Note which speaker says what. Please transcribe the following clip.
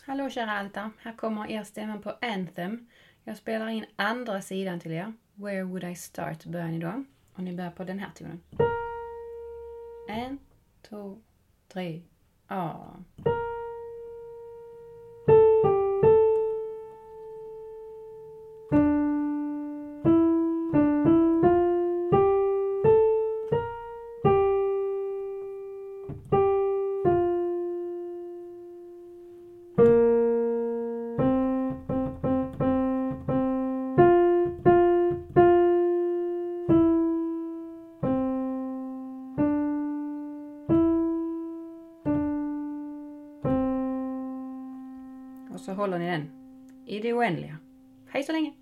Speaker 1: Hallå kära alta, här kommer er stämma på Anthem. Jag spelar in andra sidan till er. Where would I start börjar ni då. Och ni börjar på den här tonen. 1, 2, 3, A. Och så håller ni den i det oändliga. Hej så länge!